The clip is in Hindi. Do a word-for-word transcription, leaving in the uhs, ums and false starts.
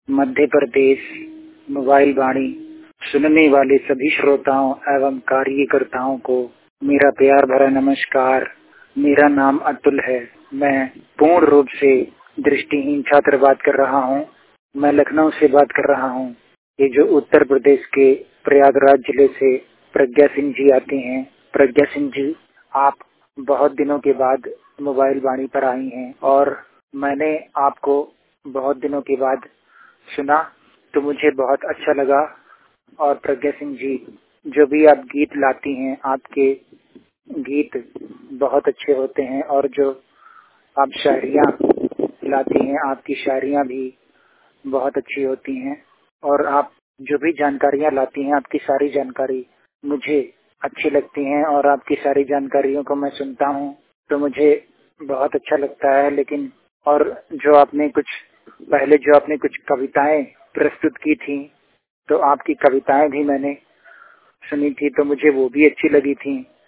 मध्य प्रदेश मोबाइल वाणी सुनने वाले सभी श्रोताओं एवं कार्यकर्ताओं को मेरा प्यार भरा नमस्कार। मेरा नाम अतुल है। मैं पूर्ण रूप से दृष्टिहीन छात्र बात कर रहा हूँ। मैं लखनऊ से बात कर रहा हूँ। ये जो उत्तर प्रदेश के प्रयागराज जिले से प्रज्ञा सिंह जी आती हैं। प्रज्ञा सिंह जी, आप बहुत दिनों के बाद मोबाइल वाणी पर आई हैं और मैंने आपको बहुत दिनों के बाद सुना तो मुझे बहुत अच्छा लगा। और प्रज्ञा सिंह जी, जो भी आप गीत लाती हैं, आपके गीत बहुत अच्छे होते हैं और जो आप शायरियाँ लाती हैं, आपकी शायरियाँ भी बहुत अच्छी होती हैं। और आप जो भी जानकारियाँ लाती हैं, आपकी सारी जानकारी मुझे अच्छी लगती हैं और आपकी सारी जानकारियों को मैं सुनता हूँ तो मुझे बहुत अच्छा लगता है। लेकिन और जो आपने कुछ पहले जो आपने कुछ कविताएं प्रस्तुत की थी, तो आपकी कविताएं भी मैंने सुनी थी तो मुझे वो भी अच्छी लगी थी।